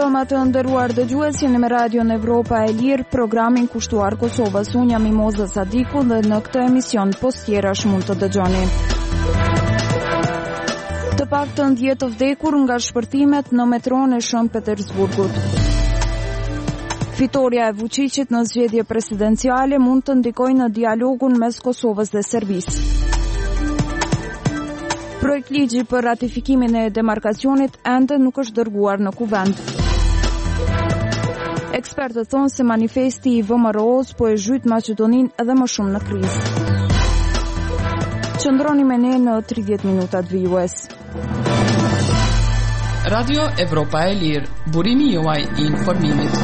Mbrëma të nderuar dëgjues, jeni me Radion Evropa e Lirë, programin kushtuar Kosovës. Unë jam Mimoza Sadiku dhe në këtë emision postjerash mund të dëgjoni. Të paktën 10 të vdekur nga shpërtimet në metron e Shën Petersburgut. Fitoria e Vučićit në zgjedhje presidenciale mund të ndikojë në dialogun mes Kosovës dhe Serbisë. Projekt ligji për ratifikimin e demarkacionit ende nuk është dërguar në kuvend. Ekspertët thonë se manifesti i VMRO-s po e zhyt Maqedoninë edhe më shumë në krizë. Qëndroni me ne në 30 minutat vijues. Radio Evropa e Lirë, burimi juaj i informimit.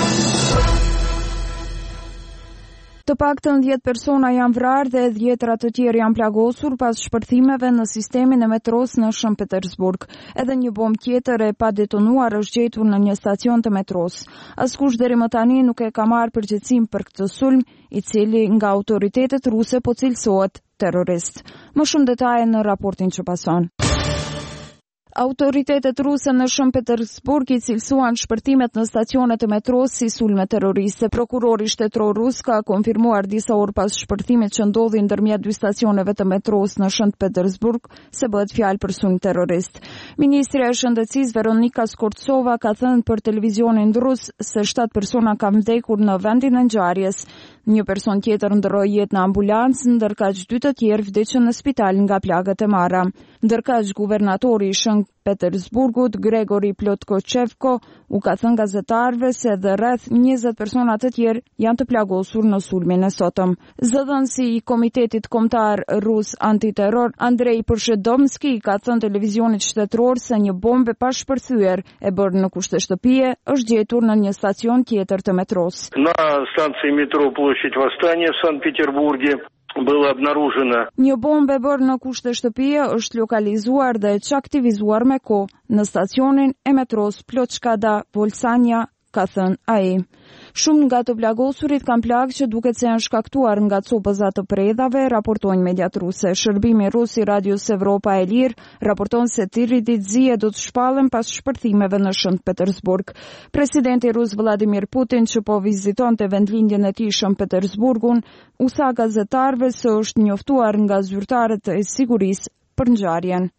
Të paktën 10 persona janë vrarë dhe 10 të tjerë janë plagosur pas shpërthimeve në sistemin e metros në Shën Petersburg. Edhe një bombë tjetër e pa detonuar është gjetur në një stacion të metros. Askush deri më tani nuk e ka marrë përgjegjësinë për këtë sulm, i cili nga autoritetet ruse po cilësohet terrorist. Më shumë detaje në raportin që pason. Autoritetet ruse në Shën Petersburg i cilësuan shpërtimet në stacionet e metros si sulme terroriste. Prokurori shtetëror rus ka konfirmuar disa orë pas shpërtimit që ndodhi ndërmjet dy stacioneve të metros në Shën Petersburg se bëhet fjalë për sulm terrorist. Ministrja e Shëndetësisë Veronika Skorcova ka thënë për televizionin rus se 7 persona kanë vdekur në vendin e ngjarjes. Një person tjetër ndroi jetë në ambulancë, ndërkaq 2 të tjerë vdiqën në spital nga plagët e marra. Ndërkaq guvernatori i Shën Petersburgut, Gregori Plotkochevko, u ka thënë gazetarëve se edhe rreth 20 persona të tjerë janë të plagosur në sulmin e sotëm. Zëdhënësi i Komitetit Kombëtar Rus Antiterror, Andrei Përshedomski, ka thënë televizionit shtetëror se një bombë pa shpërthyer e bërë në kushte shtëpie është gjetur në një stacion tjetër të metros. На станции метро Площадь Восстания в Санкт-Петербурге было обнаружено. Një bombë e bërë në kushte shtëpie është lokalizuar dhe çaktivizuar me kohë në stacionin e metros Pločkada Volsania, ka thënë ai. Shumë nga të plagosurit kanë plagë që duket se janë shkaktuar nga copëza të predhave, raportojnë mediat ruse. Shërbimi rus i Radios Evropa e Lirë raporton se tiritit zije do të shpallen pas shpërthimeve në Shën Petersburg. Presidenti rus Vladimir Putin, që po vizitonte vendlindjen e tij Shën Petersburgun, u tha gazetarëve se është njoftuar nga zyrtarët e sigurisë për ngjarjen.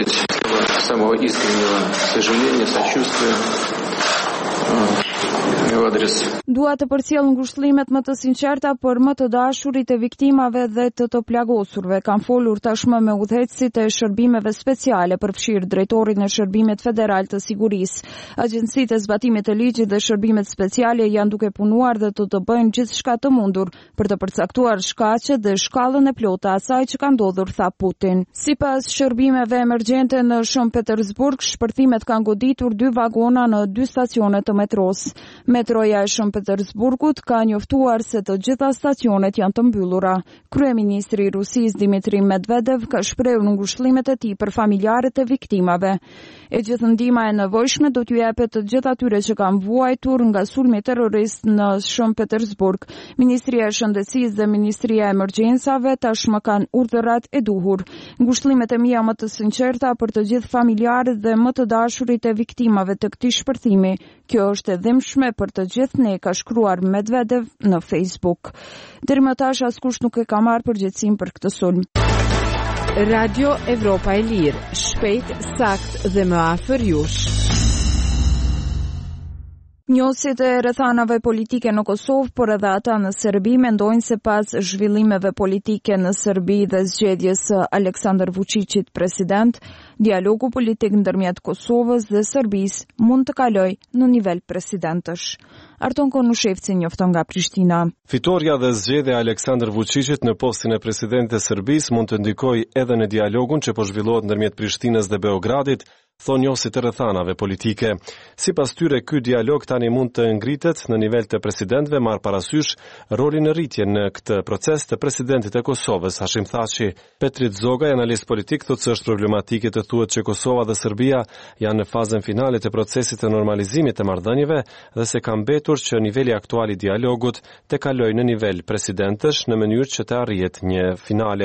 Dua të përcjell ngushëllimet më të sinqerta për më të dashurit e viktimave dhe të plagosurve. Kam folur tashmë me udhëheqësit e shërbimeve speciale, përfshirë drejtorin e Shërbimit Federal të Sigurisë. Agjencitë e zbatimit të ligjit dhe shërbimet speciale janë duke punuar dhe të bëjnë gjithçka të mundur për të përcaktuar shkaqet dhe shkallën e plotë të asaj që ka ndodhur, tha Putin. Sipas shërbimeve emergjente në Shën Petersburg, shpërthimet kanë goditur 2 vagona në 2 stacione të metros. Metroja e Shën Petersburgut ka njoftuar se të gjitha stacionet janë të mbyllura. Kryeministri i Rusisë Dmitri Medvedev ka shprehur ngushëllimet e tij për familjarët e viktimave. E gjithë ndihma e nevojshme do t'ju jepet të gjithë atyre që kanë vuajtur nga sulmi terrorist në Shën Petersburg. Ministria e Shëndetësisë dhe Ministria e Emergjencave tashmë kanë urdhërat e duhur. Ngushëllimet e mia më të sinqerta për të gjithë familjarët dhe më të dashurit e viktimave të këtij shpërthimi. Kjo është e dhimbshme për të gjithë ne, ka shkruar Medvedev në Facebook. Deri më tash askush nuk e ka marrë përgjegjësinë për këtë sulm. Radio Evropa e Lirë, shpejt, sakt dhe më afër jush. Njësit e rrethanave politike në Kosovë, por edhe ata në Serbi, mendojnë se pas zhvillimeve politike në Serbi dhe zgjedhjes së Aleksandar Vučićit president, dialogu politik ndërmjet Kosovës dhe Serbisë mund të kalojë në nivel presidentësh. Arton Konushevci njofton nga Prishtina. Fitoria dhe zgjedhja e Aleksandar Vučićit në postin e presidentit të Serbisë mund të ndikojë edhe në dialogun që po zhvillohet ndërmjet Prishtinës dhe Beogradit, thonë njësit e rrethanave politike. Sipas tyre, ky dialog tani mund të ngritet në nivel të presidentëve, marr parasysh rolin në rritje në këtë proces të presidentit e Kosovës, Hashim Thaçi. Petrit Zogaj, analist politik, thotë se është problematike të thuhet që Kosova dhe Serbia janë në fazën finale të procesit të normalizimit të marrëdhënieve dhe se ka mbetur që niveli aktual i dialogut të kalojë në nivel presidentësh në mënyrë që të arrihet një finale.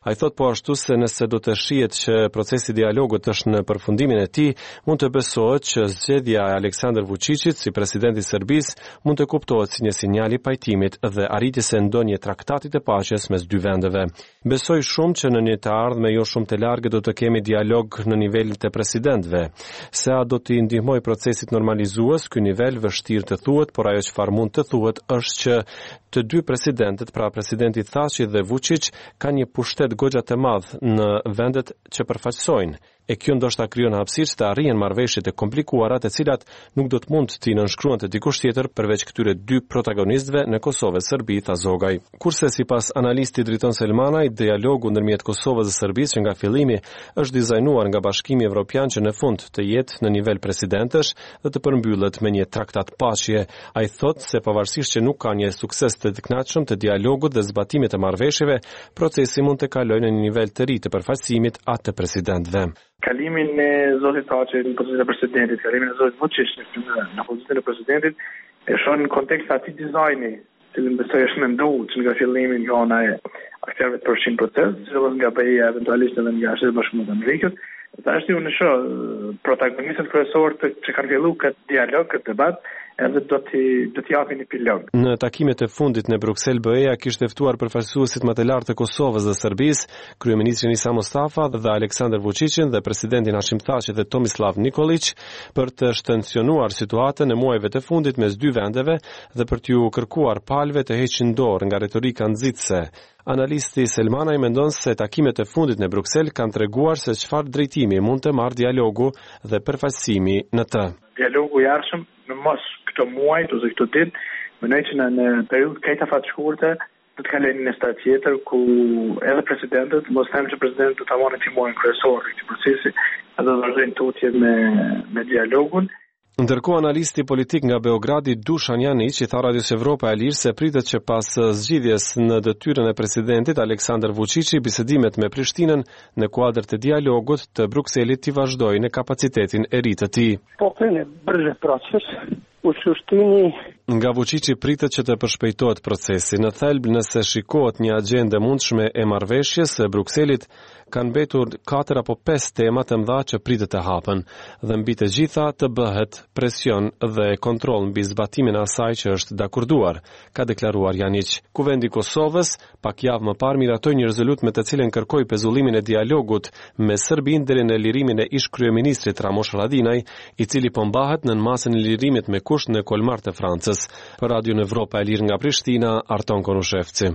Ai thot po ashtu se nëse do të shihet që procesi i dialogut është në përfundimin e tij, mund të besohet që zgjedhja e Aleksandar Vučićit si presidenti i Serbisë mund të kuptohet si një sinjal i pajtimit dhe arritjes së ndonjë traktati të paqes mes dy vendeve. Besoj shumë që në një të ardhme jo shumë të largët do të kemi dialog në nivelin të presidentëve. Se a do të ndihmoj procesit normalizues, ky nivel vështirë të thuhet, por ajo çfarë mund të thuhet është që të dy presidentët, pra presidenti Thaçi dhe Vučić, kanë një pushtet goxha të madh në vendet që përfaqësojnë. E kjo ndoshta krijon hapësirë të arrihen marrëveshje të komplikuara të cilat nuk do të mund t'i nënshkruan të dikush tjetër përveç këtyre dy protagonistëve në Kosovë e Serbi, tha Zogaj. Kurse sipas analistit Driton Selmanaj, dialogu ndërmjet Kosovës dhe Serbisë që nga fillimi është dizajnuar nga Bashkimi Evropian që në fund të jetë në nivel presidentësh dhe të përmbyllet me një traktat paqe. Ai thotë se pavarësisht që nuk ka një sukses të kënaqshëm të dialogut dhe zbatimit të marrëveshjeve, procesi mund të kalojë në një nivel të ri të përfaqësimit atë të presidentëve. Kalimin e zotit Thaçi në pozicion e presidentit, kalimin e zotit Vučić në pozicion e presidentit, e shoh në kontekst atij dizajni, cilin besoj është menduar që nga fillimi nga ana e aktorëve të përfshirë në proces, që nga BE-ja eventualistëve nga Shtetet Bashkuara të Amerikës. Tash unë shoh protagonistët kryesorë që kanë filluar këtë dialog, këtë debat, edhe do t'i japin epilog. Në takimet e fundit në Bruksel, BE-ja kishte ftuar përfaqësuesit më të lartë të Kosovës dhe Serbisë, kryeministrin Isa Mustafa dhe Aleksandar Vučićin dhe presidentin Hashim Thaçi dhe Tomislav Nikolić për të shtensionuar situatën e muajve të fundit mes dy vendeve dhe për t'ju kërkuar palëve të heqin dorë nga retorika nxitëse. Analisti Selmanaj mendon se takimet e fundit në Bruksel kanë treguar se çfarë drejtimi mund të marrë dialogu dhe përfaqësimi në të. Dialogu i ardhshëm në mos këto muaj ose këto ditë, mendoj që në periudhë kaq të shkurtë do të kalojnë në stad tjetër ku edhe presidentët, mos them që presidentët do ta marrin timorin kryesor të këtij procesi, edhe do vazhdojnë tutje me dialogun. Ndërkohë analisti politik nga Beogradi Dušan Janić i tha Radios Evropa e Lirë se pritet që pas zgjidhjes në detyrën e presidentit Aleksandar Vučići bisedimet me Prishtinën në kuadër të dialogut të Brukselit t'i vazhdojnë në kapacitetin e ri të tij. Po krene brže proces. U suštini nga Vučići pritet që të përshpejtohet procesi. Në thelb, nëse shikohet një agjendë mundshme e marrëveshjes së Brukselit, kanë mbetur 4 apo 5 tema të mëdha që pritet të hapen dhe mbi të gjitha të bëhet presion dhe kontroll mbi zbatimin e asaj që është dakorduar, ka deklaruar Janić. Kuvendi i Kosovës pak javë më parë miratoi një rezolut me të cilën kërkoi pezullimin e dialogut me Serbinë deri në lirimin e ish kryeministrit Ramosh Haradinaj, i cili po mbahet nën masën e lirimit me kusht në Kolmar të Francës. Për Radion Evropa e Lirë nga Prishtina, Arton Konushevci.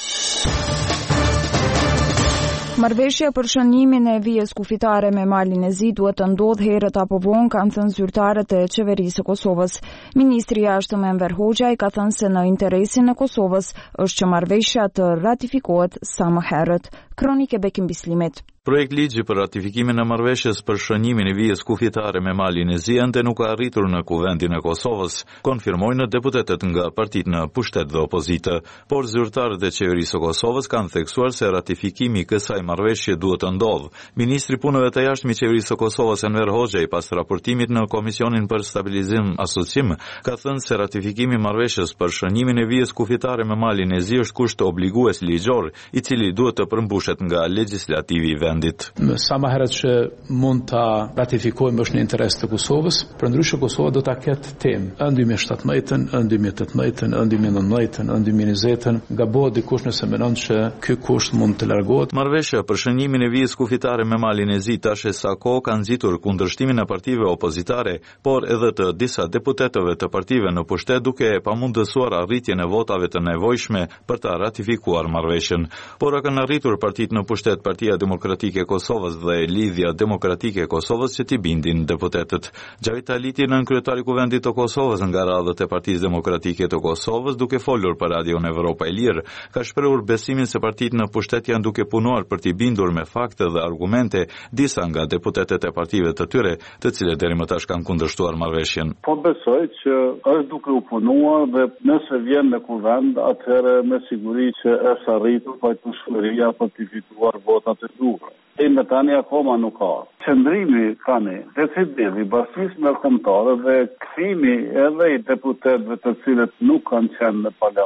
Marrëveshja për shënimin e vijës kufitare me Malin e Zi duhet të ndodhë herët apo vonë, kanë thënë zyrtarët e qeverisë së Kosovës. Ministri i Jashtëm Enver Hoxha ka thënë se në interesin e Kosovës është që marrëveshja të ratifikohet sa më herët. Kronike Bekim Bislimit. Projekt ligji për ratifikimin e marrëveshjes për shënimin e vijës kufitare me Malin e Zi ende nuk ka arritur në Kuvendin e Kosovës, konfirmojnë deputetët nga partitë në pushtet dhe opozitë, por zyrtarët e qeverisë së Kosovës kanë theksuar se ratifikimi i kësaj marrëveshje duhet të ndodhë. Ministri i Punëve të Jashtme i qeverisë së Kosovës Enver Hoxha i pas raportimit në Komisionin për Stabilizim Asociim ka thënë se ratifikimi i marrëveshjes për shënimin e vijës kufitare me Malin e Zi është kusht obligues ligjor, i cili duhet të përmbushet nga legjislativi i vendit. Sa më herët që mund ta ratifikojmë është në interes të Kosovës, përndryshe Kosova do ta ketë temë ën 2017, ën 2018, ën 2019, ën 2020, gabohet dikush nëse mendon që ky kusht mund të largohet. Marrëveshja për shënimin e vijës kufitare me Malin e Zi tash sa kohë ka nxitur kundërshtimin e partive opozitare, por edhe të disa deputetëve të partive në pushtet, duke pamundësuar arritjen e votave të nevojshme për ta ratifikuar marrëveshjen. Por kanë arritur partitë në pushtet, Partia Demokratike e Kosovës dhe Lidhja Demokratike e Kosovës që t'i bindin deputetët. Xhavit Taliti, nën kryetari i Kuvendit të Kosovës nga radhët e Partisë Demokratike të Kosovës, duke folur për Radion Evropa e Lirë, ka shprehur besimin se partitë në pushtet janë duke punuar për t'i bindur me fakte dhe argumente disa nga deputetët e partive të tyre, të cilët deri më tash kanë kundërshtuar marrëveshjen. Po besoj që është duke u punuar dhe nëse vjen në kuvend, atëherë me siguri që është arritur pajtueshmëria për të fituar votat e duhura. E me tani akoma nuk ka. Qëndrimi tani, decidimi, bashkësi ndërkombëtare dhe kthimi edhe i deputetëve të cilët nuk kanë qenë në parlament,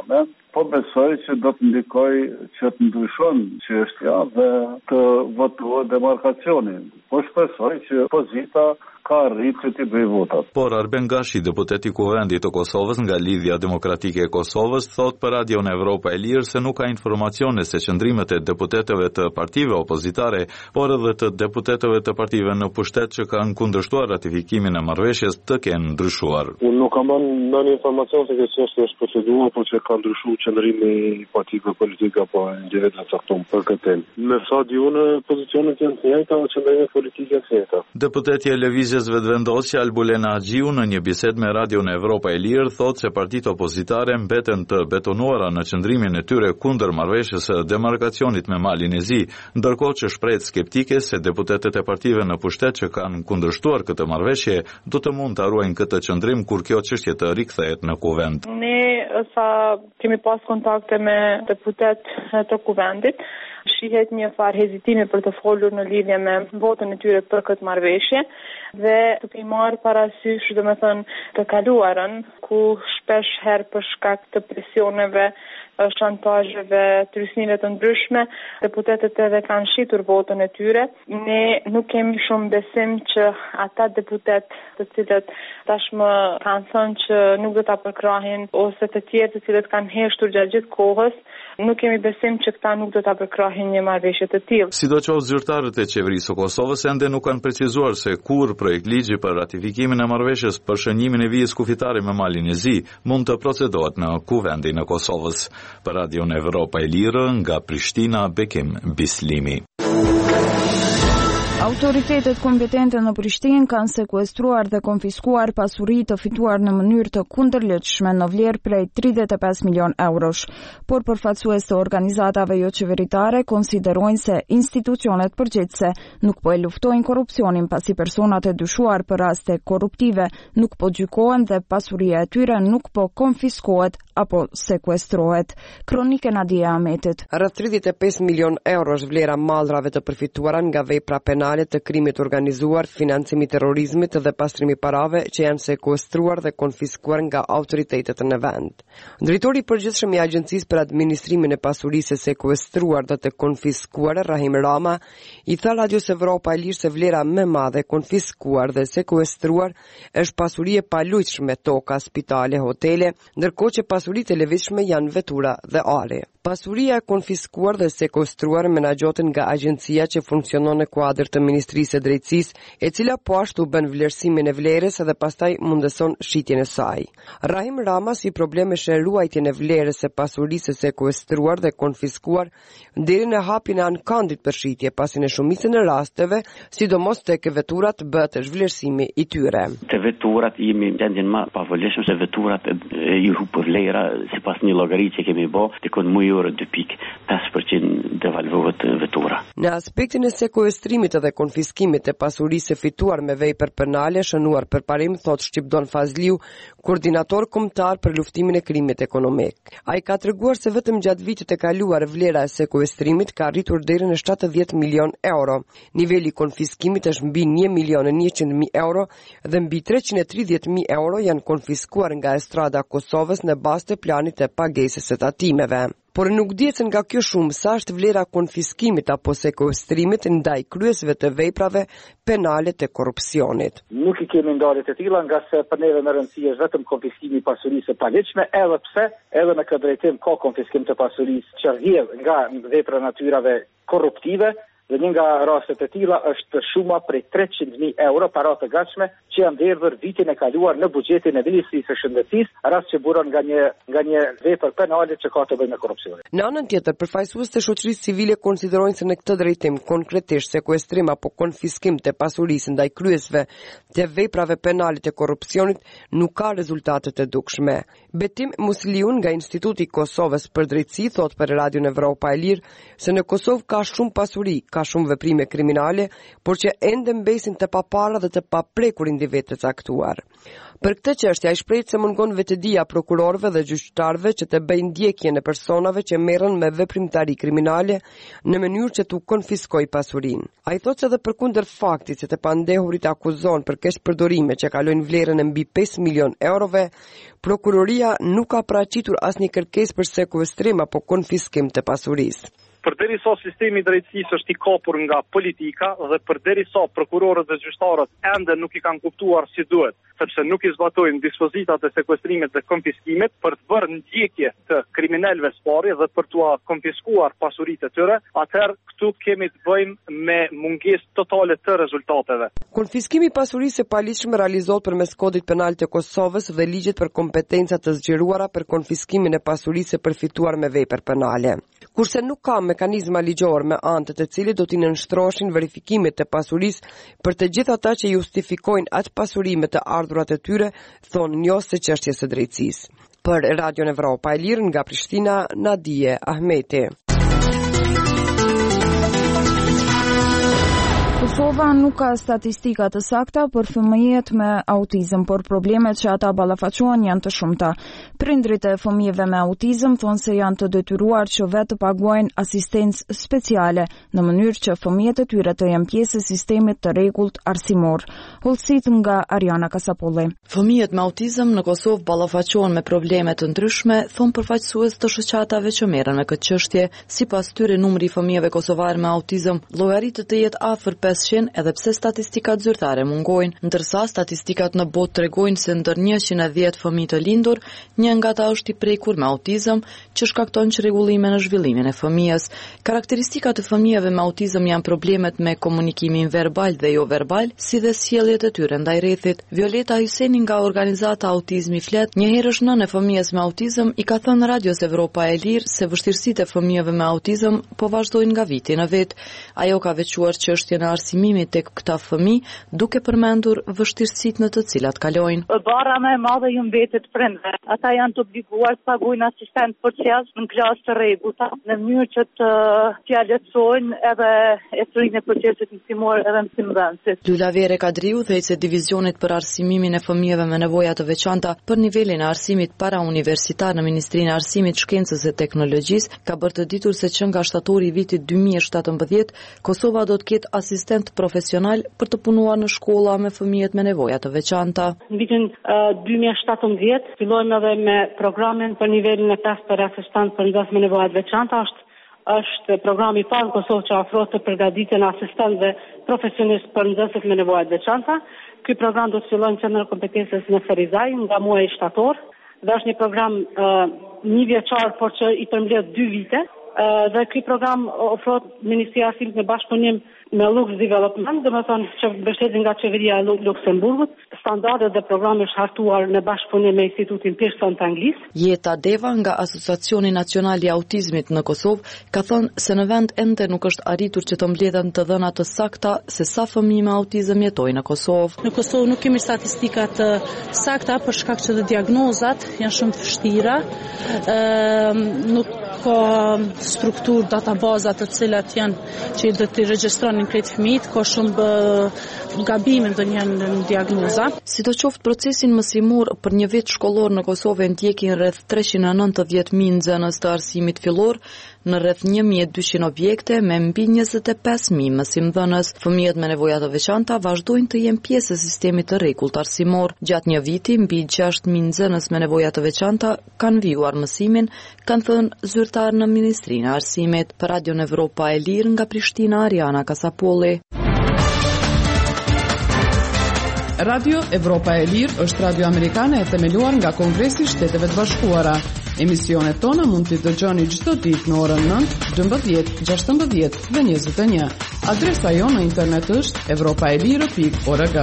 Po besoj që do të ndikoj që të ndryshon çështja dhe të votuar demarkacionin. Po shpresoj që opozita ka arritur që t'i bëj votat. Por Arben Gashi, deputeti i Kuvendit të Kosovës nga Lidhja Demokratike e Kosovës, thot për Radion Evropa e Lirë se nuk ka informacione se qëndrimet e deputetëve të partive opozitare, por edhe të deputetëve të partive në pushtet që kanë kundërshtuar ratifikimin e marrëveshjes të kenë ndryshuar. Unë nuk kam ndonjë informacion se kjo çështje është proceduar, por që ka ndryshuar qëndrimi i partive politike apo individëve të caktuar për këtë temë. Me sa di unë, pozicionet janë të njëjta, qëndrimet politike të njëjta. Deputeti e Lëvizjes Vetëvendosja Albulena Haxhiu në një bisedë me Radion Evropa e Lirë thotë se partitë opozitare mbeten të betonuara në qëndrimin e tyre kundër marrëveshjes së demarkacionit me Malin e Zi, ndërkohë që shpreh skeptike se deputetët e partive në pushtet që kanë kundërshtuar këtë marrëveshje do të mund të ruajnë këtë qëndrim kur kjo çështje të rikthehet në kuvend. Ne sa kemi pas kontakte me deputet të kuvendit, shihet një farë hezitimi për të folur në lidhje me votën e tyre për këtë marrëveshje dhe të i marrë parasysh, domethënë, të kaluarën ku shpesh herë për shkak të presioneve, shantazheve, trysnive të ndryshme, deputetët edhe kanë shitur votën e tyre. Ne nuk kemi shumë besim që ata deputet të cilët tashmë kanë thënë që nuk do ta përkrahin ose të tjerë të cilët kanë heshtur gjatë gjithë kohës, nuk kemi besim që këta nuk do ta përkrahin një marrëveshje të tillë. Sidoqoftë zyrtarët e qeverisë së Kosovës ende nuk kanë precizuar se kur projekt ligji për ratifikimin e marrëveshjes për shënimin e vijës kufitare me Malin e Zi mund të procedohet në kuvendin e Kosovës. Për Radion Evropa e Lirë nga Prishtina, Bekim Bislimi. Autoritetet kompetente në Prishtinë kanë sekuestruar dhe konfiskuar pasuri të fituar në mënyrë të kundërligjshme në vlerë prej 35 milion eurosh, por përfaqësues të organizatave jo qeveritare konsiderojnë se institucionet përgjegjëse nuk po e luftojnë korrupsionin pasi personat e dyshuar për raste korruptive nuk po gjykohen dhe pasuria e tyre nuk po konfiskohet apo sekuestrohet. Kronike Nadia Ahmetit. Rreth 35 milion eurosh vlera mallrave të përfituara nga vepra penale të krimit organizuar, financimi i terrorizmit dhe pastrimi i parave që janë sekuestruar dhe konfiskuar nga autoritetet në vend. Drejtori i përgjithshëm i Agjencisë për Administrimin e Pasurisë së sekuestruar dhe të konfiskuar, Rahim Rama, i tha Radios Evropa e Lirë se vlera më e madhe konfiskuar dhe sekuestruar është pasuri e palujtshme, toka, spitale, hotele, ndërkohë që pasuritë e lëvizshme janë vetura dhe are. Pasuria e konfiskuar dhe sekuestruar menaxhohet nga agjencia që funksionon në kuadër të Ministrisë së Drejtësisë, e cila po ashtu bën vlerësimin e vlerës dhe pastaj mundëson shitjen e saj. Rahim Rama si problemesh në ruajtjen e vlerës së pasurisë së sekuestruar dhe konfiskuar deri në hapjen e ankandit për shitje, pasi në shumicën e rasteve, sidomos tek veturat, bëhet zhvlerësimi i tyre. Te veturat jemi gjendjen më pavolishme se veturat i hupë vlera sipas një llogaritë që kemi bë, dikon më 2.5% devalvohet vetura. Në aspektin e sekuestrimit dhe konfiskimit të pasurisë fituar me vepër penale shënuar për parim, thot Shqipdon Fazliu, koordinator kombëtar për luftimin e krimit ekonomik. Ai ka treguar se vetëm gjatë vitit të kaluar vlera e sekuestrimit ka arritur deri në 70 milion euro. Niveli i konfiskimit është mbi 1.100.000 euro dhe mbi 330.000 euro janë konfiskuar nga Estrada Kosovës në bazë të planit të pagesës së tatimeve. Por nuk dihet nga kjo shumë sa është vlera konfiskimit apo sekuestrimit ndaj kryesve të veprave penale të korrupsionit. Nuk I kemi ndarje të tilla nga se për neve më rëndësi është vetëm konfiskimi I pasurisë së paligjshme, edhe pse edhe në këtë drejtim ka konfiskim të pasurisë që rrjedh nga vepra natyrave korruptive. Dhe një nga rastet e tilla është shuma prej 300.000 euro para të gatshme që janë derdhur vitin e kaluar në buxhetin e Ministrisë së Shëndetësisë, rast që buron nga një vepër penale që ka të bëjë me korrupsionin. Në anën tjetër, përfaqësues të shoqërisë civile konsiderojnë se në këtë drejtim, konkretisht sekuestrim apo konfiskim të pasurisë ndaj kryesve të veprave penale të korrupsionit nuk ka rezultate të dukshme. Betim Musliun nga Instituti I Kosovës për Drejtësi thot për Radion Evropa e Lirë se në Kosovë ka shumë pasuri, ka shumë veprime kriminale, por që ende mbesin të papara dhe të paprekur individ të caktuar. Për këtë çështje ai shpreh se mungon vetëdia prokurorëve dhe gjyqtarëve që të bëjnë ndjekje në personave që merren me veprimtari kriminale në mënyrë që t'u konfiskojë pasurinë. Ai thotë se edhe përkundër faktit se të pandehurit akuzon për keq përdorime që kalojnë vlerën e mbi 5 milion eurove, prokuroria nuk ka paraqitur asnjë kërkesë për sekuestrim apo konfiskim të pasurisë. Përderisa sistemi i drejtësisë është i kapur nga politika dhe përderisa prokurorët dhe gjyqtarët ende nuk i kanë kuptuar si duhet, sepse nuk i zbatojnë dispozitat e sekuestrimit dhe konfiskimit për të bërë ndjekje të kriminalëve së dhe për t'u konfiskuar pasuritë e tyre, atëherë këtu kemi të bëjmë me mungesë totale të rezultateve. Konfiskimi i pasurisë së paligjshme realizohet përmes Kodit Penal të Kosovës dhe ligjit për kompetenca të zgjeruara për konfiskimin e pasurisë së përfituar me vepër penale. Kurse nuk ka mekanizma ligjor me anë të cilit do t'i nënshtrohen verifikimet të pasurisë për të gjithë ata që justifikojnë atë pasurime të ardhurat e tyre, thonë njëse çështjes së drejtësisë. Për Radio Evropa e Lirë nga Prishtina, Nadije Ahmeti. Kosova nuk ka statistika të sakta për fëmijët me autizëm, por problemet që ata ballafaqohen janë të shumta. Prindrit e fëmijëve me autizëm thonë se janë të detyruar që vetë të paguajnë asistencë speciale në mënyrë që fëmijët e tyre të jenë pjesë e sistemit të rregullt arsimor. Hollësit nga Ariana Kasapolli. Fëmijët me autizëm në Kosovë ballafaqohen me probleme të ndryshme, thonë përfaqësues të shoqatave që merren me këtë çështje. Sipas tyre, numri i fëmijëve kosovarë me autizëm llogaritet të jetë afër 500, edhe pse statistikat zyrtare mungojnë, ndërsa statistikat në botë tregojnë se ndër 110 fëmijë të lindur, një nga ata është i prekur me autizëm, që shkakton çrregullime në zhvillimin e fëmijës. Karakteristikat e fëmijëve me autizëm janë problemet me komunikimin verbal dhe jo verbal, si dhe sjelljet e tyre ndaj rrethit. Violeta Hyseni nga organizata Autizmi Flet, një herësh nën e fëmijës me autizëm, i ka thënë Radios Evropa e Lirë se vështirësitë e fëmijëve me autizëm po vazhdojnë nga viti në vit. Ajo ka veçuar çështjen e arsimimit tek këta fëmijë, duke përmendur vështirësitë në të cilat kalojnë. Bara më e madhe ju mbetet prindve. Ata janë të obliguar të paguajnë asistent social në klasë të rregullta, në mënyrë që të t'ia lehtësojnë edhe estrinë e procesit mësimor edhe mësimdhënësit. Lula Vere Kadriu, dhejtëse divizionit për arsimimin e fëmijëve me nevoja të veçanta për nivelin e arsimit para universitar në Ministrinë e Arsimit, Shkencës dhe Teknologjisë, ka bërë të ditur se që nga shtatori i vitit 2017, Kosova do të ketë asistent profesional për të punuar në shkolla me fëmijët me nevoja të veçanta. Në vitin 2017 fillojmë edhe me programin për nivelin e 5 për asistent për nxënës me nevoja të veçanta. Është programi i parë në Kosovë që ofron të përgatitjen e asistentëve profesionistë për nxënësit me nevoja të veçanta. Ky program do të fillojë në Qendrën e Kompetencës në Ferizaj nga muaji shtator dhe është një program një vjeçar, por që i përmbledh 2 vite. Dhe ky program ofrohet Ministria e Arsimit me bashkëpunim me Lux Development, domethënë që mbështetet nga qeveria e Luksemburgut. Standardet dhe programi është hartuar në bashkëpunim me Institutin Pearson të Anglisë. Jeta Deva nga Asociacioni Nacional i Autizmit në Kosovë ka thënë se në vend ende nuk është arritur që të mbledhen të dhëna të sakta se sa fëmijë me autizëm jetojnë në Kosovë. Në Kosovë nuk kemi statistika të sakta për shkak që diagnozat janë shumë të vështira. Nuk ka struktur databazat të cilat janë që do të regjistronin këtë fëmijë, ka shumë gabime ndonjëherë në diagnoza. Sidoqoftë, procesin mësimor për një vit shkollor në Kosovë ndjekin rreth 390.000 nxënës të arsimit fillor në rreth 1.200 objekte me mbi 25.000 mësimdhënës. Fëmijët me nevoja të veçanta vazhdojnë të jenë pjesë e sistemit të rregullt arsimor. Gjatë një viti, mbi 6.000 nxënës me nevoja të veçanta kanë vijuar mësimin, kanë thënë zyrtar në Ministrinë e Arsimit. Për Radion Evropa e Lirë nga Prishtina, Ariana Kasapolli. Radio Evropa e Lirë është radio amerikane e themeluar nga Kongresi i Shteteve të Bashkuara. Emisionet tona mund t'i dëgjoni çdo ditë në orën 9, 12, 16 dhe 21. Adresa jonë në internet është europaelire.org.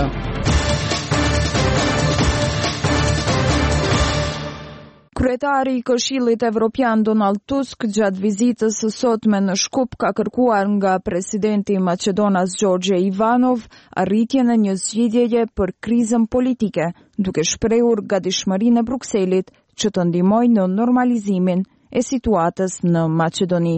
Kryetari i Këshillit Evropian Donald Tusk gjatë vizitës së sotme në Shkup ka kërkuar nga presidenti i Maqedonas Gjorgje Ivanov arritjen e një zgjidhjeje për krizën politike, duke shprehur gatishmërinë e Brukselit që të ndihmojë në normalizimin e situatës në Maqedoni.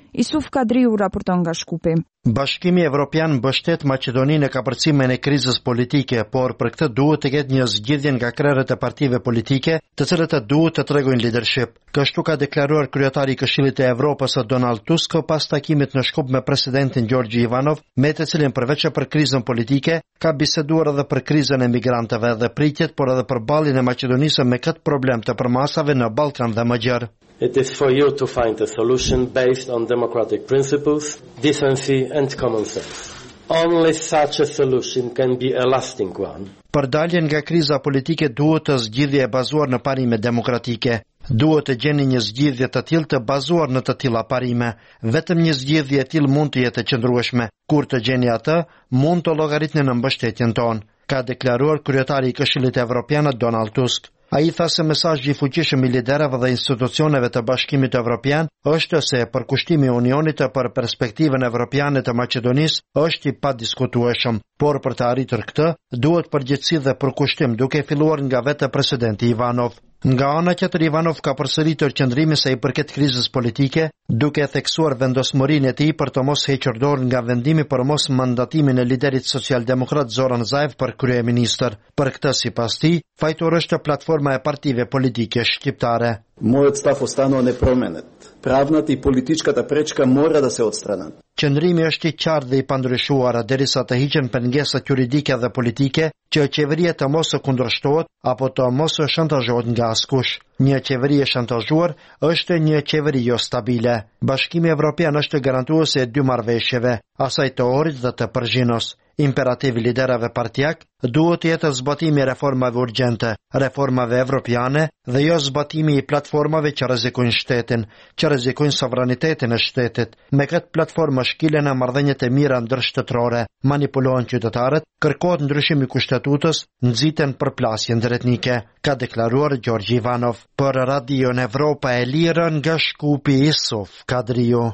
Isuf Kadriu raporton nga Shkupi. Bashkimi Evropian mbështet Maqedoninë në kapërcimin e krizës politike, por për këtë duhet të ketë një zgjidhje nga krerët e partive politike, të cilët duhet të tregojnë leadership. Kështu ka deklaruar kryetari i Këshillit të Evropës Donald Tusk pas takimit në Shkup me presidentin Gjorgji Ivanov, me të cilin përveç për krizën politike, ka biseduar edhe për krizën e migrantëve dhe pritjet, por edhe për balljen e Maqedonisë me këtë problem të përmasave në Ballkan dhe më gjerë. It is for you to find a solution based on democratic principles, decency and common sense. Only such a solution can be a lasting one. Për daljen nga kriza politike duhet të zgjidhje e bazuar në parime demokratike. Duhet të gjeni një zgjidhje të tillë të bazuar në të tilla parime. Vetëm një zgjidhje e tillë mund të jetë e qëndrueshme. Kur të gjeni atë, mund të llogaritni në mbështetjen tonë, ka deklaruar kryetari i Këshillit Evropian Donald Tusk. Ai tha se mesazhi i fuqishëm i liderëve dhe institucioneve të Bashkimit Evropian është se përkushtimi i Unionit për perspektivën evropiane të Maqedonisë është i padiskutueshëm, por për të arritur këtë, duhet përgjegjësi dhe përkushtim duke filluar nga vetë presidenti Ivanov. Nga ana tjetër, Ivanov ka përsëritur qëndrimin sa i përket krizës politike, duke theksuar vendosmërinë e tij për të mos hequr dorë nga vendimi për mos mandatimin e liderit socialdemokrat Zoran Zaev për kryeministër. Për këtë, sipas tij, fajtor është platforma e partive politike shqiptare. Моят став остана непроменет. Правната и политическата пречка мора да се отстранат. Qëndrimi është i qartë dhe i pandryshuar derisa të hiqen pengesat juridike dhe politike që qeveria të mos së kundërshtohet apo të mos së shantazhohet nga askush. Një qeveri e shantazhuar është një qeveri jo stabile. Bashkimi Evropian është garantuesi e dy marrëveshjeve, asaj të orit dhe të përgjinës. Imperativi liderave partijak duhet të jetë zbatimi i reformave urgjente, reformave evropiane dhe jo zbatimi i platformave që rrezikojnë shtetin, që rrezikojnë sovranitetin e shtetit. Me këtë platformë shkilen e marrëdhëniet e mira ndërshtetërore, manipulohen qytetarët, kërkohet ndryshimi i kushtetutës, nxiten përplasje ndërtetnike, ka deklaruar Gjorgji Ivanov. Për Radion Evropa e Lirë nga Shkupi, Isuf Kadriu.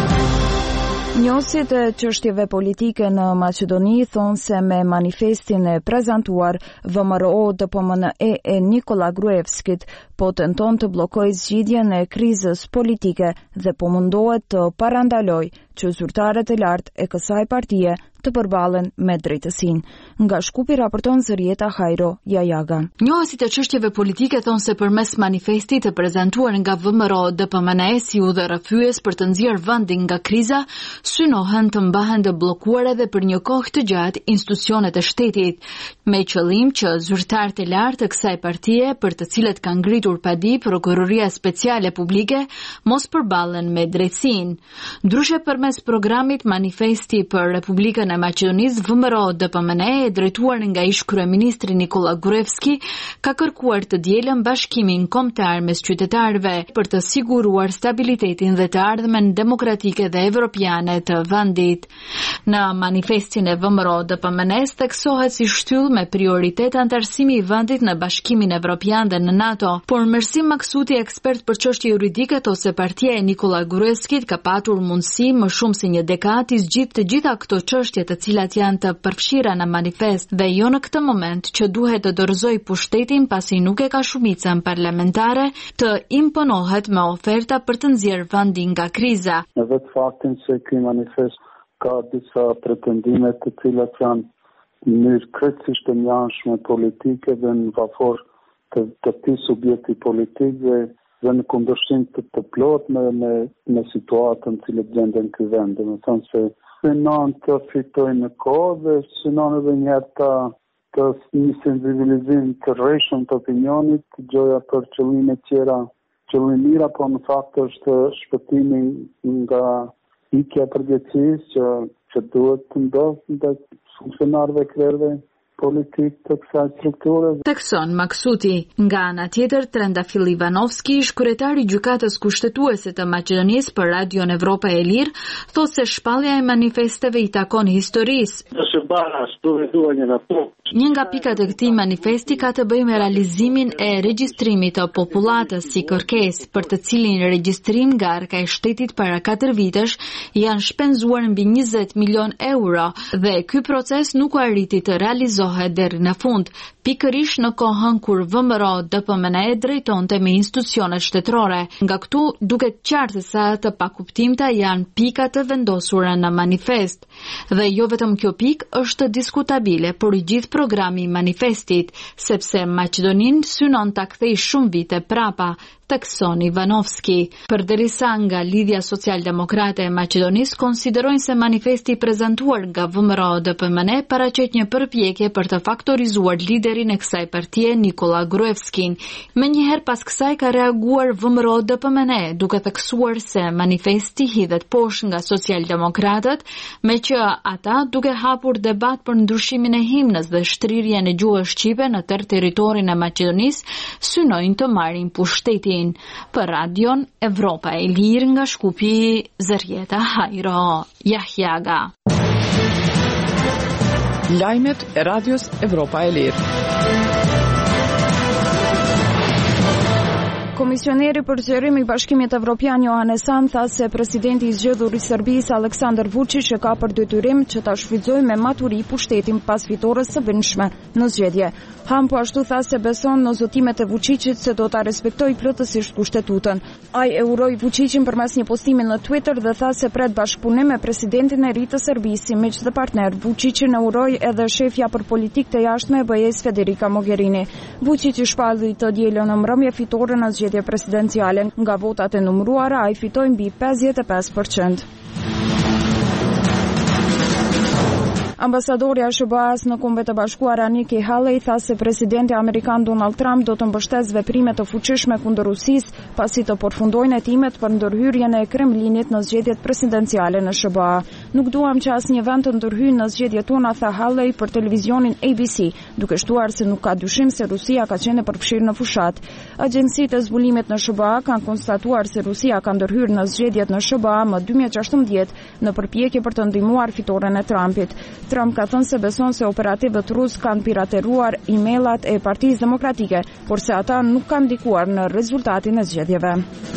Njësit e çështjeve politike në Maqedoni thonë se me manifestin e prezantuar, VMRO DPMNE e Nikola Gruevskit po tenton të bllokojë zgjidhjen e krizës politike dhe po mundohet të parandalojë që zyrtarët e lartë e kësaj partie të përballen me drejtësinë. Nga Shkupi raporton Zërieta Hajro Jajaga. Njohësit e çështjeve politike thonë se përmes manifestit të prezantuar nga VMRO DPMNE si udhërrëfyes për të nxjerrë vendin nga kriza, synohen të mbahen të bllokuar edhe për një kohë të gjatë institucionet e shtetit, me qëllim që zyrtarët e lartë të kësaj partie, për të cilët ka ngritur padi Prokuroria Speciale Publike, mos përballen me drejtësinë. Ndryshe përmes programit Manifesti për Republikën e Maqedonisë, VMRO DPMNE e drejtuar nga ish kryeministri Nikola Gruevski ka kërkuar të dielën bashkimin kombëtar mes qytetarëve për të siguruar stabilitetin dhe të ardhmen demokratike dhe evropiane të vendit. Në manifestin e VMRO DPMNE-s theksohet si shtyllë me prioritet antarësimi i vendit në Bashkimin Evropian dhe në NATO, por Mersim Maksuti, ekspert për çështje juridike, thosë se partia e Nikola Gruevskit ka patur mundësi më shumë se një dekadë të zgjidhë të gjitha këto çështje të cilat janë të përfshira në manifest dhe jo në këtë moment që duhet të dorëzoj pushtetin pasi nuk e ka shumicën parlamentare të imponohet me oferta për të nxjerrë vendin nga kriza. Në vetë faktin se ky manifest ka disa pretendime të cilat janë në mënyrë krejtësisht të njanshme politike dhe në vafor të këtij subjekti politik dhe në kundërshtim të plot me situatën që gjenden ky vend. Do të thonë se synon të fitojnë në kohë dhe synon edhe njëherë të nisin civilizim të rreshëm të opinionit, gjoja për qëllime tjera, qëllime mira, po në fakt është shpëtimi nga ikja përgjegjësisë që duhet të ndodhë ndaj funksionarëve krerëve politik të kësaj strukture. Tekson Maksuti. Nga ana tjetër, Trendafil Ivanovski, kryetari i gjykatës kushtetuese të Maqedonisë për Radion Evropa e Lirë, thotë se shpallja e manifesteve i takon historisë. Да се bara studiuar një raport. Një nga pikat e këtij manifesti ka të bëjë me realizimin e regjistrimit të popullatës si kërkesë, për të cilin regjistrim nga Arka e Shtetit para 4 vitesh janë shpenzuar mbi 20 milion euro dhe ky proces nuk u arriti të realizohet deri në fund, pikërisht në kohën kur VMRO DPMNE drejtonte me institucionet shtetërore. Nga këtu duket qartë se sa të pakuptimta janë pikat të vendosura në manifest. Dhe jo vetëm kjo pikë është diskutabile, por i gjithë programi i manifestit, sepse Maqedonin synon ta kthejë shumë vite prapa, thekson Ivanovski. Përderisa nga Lidhja Social-Demokrate e Maqedonisë konsiderojnë se manifesti prezantuar nga VMRO DPMNE paraqet një përpjekje për të faktorizuar liderin e kësaj partie, Nikola Gruevskin. Menjëherë pas kësaj ka reaguar VMRO DPMNE, duke theksuar se manifesti hidhet poshtë nga Social-Demokratët, me që ata duke hapur debat për ndryshimin e himnës dhe shtrirjen e gjuhës shqipe në tërë territorin e Maqedonisë, synojnë të marrin pushtetin. Për Radion Evropa e Lirë nga Shkupi, Zërjeta Hajro Jahjaga. Lajmet e Radios Evropa e Lirë. Komisioneri për zgjerim i Bashkimit Evropian Johannes Hahn tha se presidenti i zgjedhur i Serbisë Aleksandar Vučić ka për detyrim që ta shfrytëzojë me maturi pushtetin pas fitores së brendshme në zgjedhje. Hahn po ashtu tha se beson në zotimet e Vučićit se do ta respektojë plotësisht kushtetutën. Ai e uroi Vučićin përmes një postimi në Twitter dhe tha se pret bashkëpunim me presidentin e ri të Serbisë si miq dhe partner. Vučićin e uroi edhe shefja për politikë të jashtme e BE-s Federica Mogherini. Vučić i shpalli të dielën në mbrëmje fitore në zgjedhje presidenciale. Nga votat e numëruara, ai fitoi mbi 55%. Ambasadorja e SBA-s në Kombet e Bashkuara Nikki Haley tha se presidenti amerikan Donald Trump do të mbështesë veprime të fuqishme kundër Rusisë pasi të përfundojnë hetimet për ndërhyrjen e Kremlinit në zgjedhjet presidenciale në SBA. Nuk duam që asnjë vend të ndërhyjë në zgjedhjet tona, tha Haley për televizionin ABC, duke shtuar se nuk ka dyshim se Rusia ka qenë e përfshirë në fushat. Agjencitë e zbulimit në SBA kanë konstatuar se Rusia ka ndërhyrë në zgjedhjet në SBA më 2016 në përpjekje për të ndihmuar fitoren e Trumpit. Trump ka thënë se beson se operativët rus kanë pirateruar emaillat e Partisë Demokratike, por se ata nuk kanë ndikuar në rezultatin e zgjedhjeve.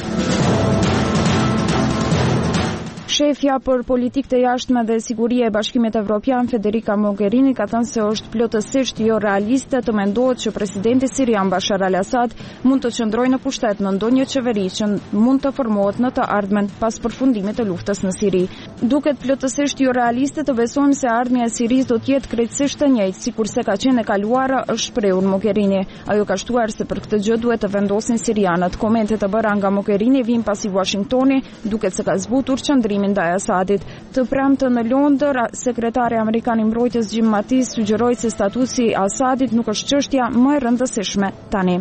Shefja për politikë të jashtme dhe sigurie e Bashkimit Evropian Federica Mogherini ka thënë se është plotësisht jo realiste të mendohet që presidenti sirian Bashar al-Assad mund të qëndrojë në pushtet në ndonjë qeveri që mund të formohet në të ardhmen pas përfundimit të luftës në Siri. Duket plotësisht jo realiste të besojmë se ardhmja e Sirisë do të jetë krejtësisht e njëjtë sikurse ka qenë e kaluara, është shprehur Mogherini. Ajo ka shtuar se për këtë gjë duhet të vendosin sirianët. Komentet e bëra nga Mogherini vijnë pasi Washingtoni duket se ka zbutur qëndrimin ndaj Asadit. Të premte në Londër, sekretari amerikan i mbrojtjes Jim Mattis sugjeroi se statusi i Asadit nuk është çështja më e rëndësishme tani.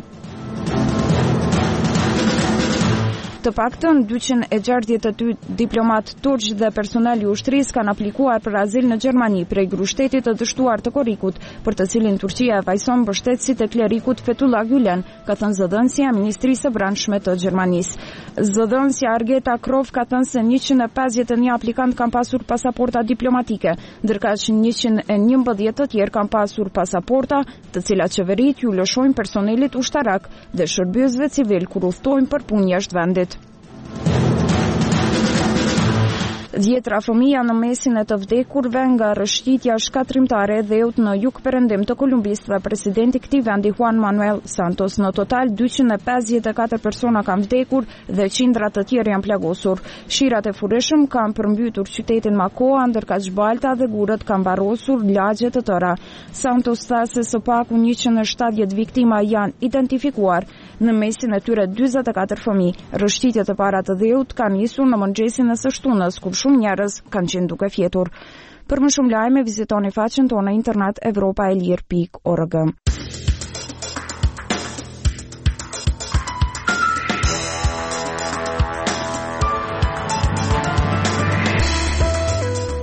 Të paktën 262 diplomat turq dhe personel i ushtrisë kanë aplikuar për azil në Gjermani prej grushtetit të dështuar të Korikut, për të cilin Turqia e vajson mbështetësit e klerikut Fethullah Gülen, ka thënë zëdhënësia e Ministrisë së Brendshme të Gjermanisë. Zëdhënësja Argeta Krov ka thënë se 151 aplikant kanë pasur pasaporta diplomatike, ndërkaq 111 të tjerë kanë pasur pasaporta, të cilat qeverit ju lëshojnë personelit ushtarak dhe shërbyesve civil kur udhtojnë për punë jashtë vendit. 10 fëmija në mesin e të vdekurve nga rëshqitja shkatrimtare e dheut në jug perëndim të Kolumbisë dhe presidenti këtij vendi Juan Manuel Santos. Në total 254 persona kanë vdekur dhe qindra të tjerë janë plagosur. Shirat e furishëm kanë përmbytur qytetin Macoa, ndërkaq balta dhe gurët kanë varrosur lagje të tëra. Santos tha se së paku 170 viktima janë identifikuar, në mesin e tyre 44 fëmijë. Rëshqitjet e para të dheut kanë nisur në mëngjesin e së shtunës, kur shumë njerëz kanë qenë duke fjetur. Për më shumë lajme vizitoni faqen tonë internet evropaelir.org.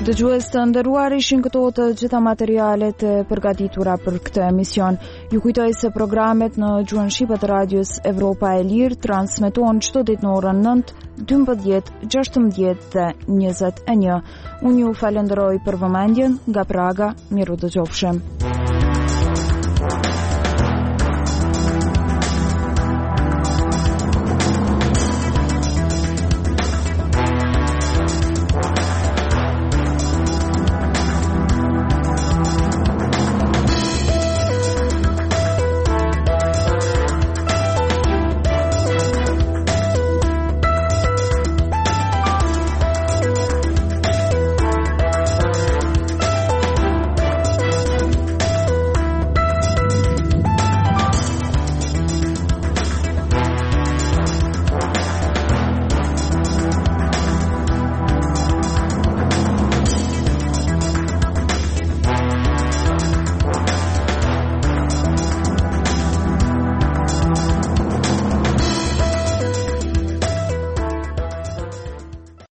Dëgjues të nderuar, ishin këto të gjitha materialet e përgatitura për këtë emision. Ju kujtoj se programet në gjuhën shqipe të radios Evropa e Lirë transmetohen çdo ditë në orën 9, 12, 16 dhe 21. Unë ju falenderoj për vëmendjen, nga Praga, miru dëgjofshim.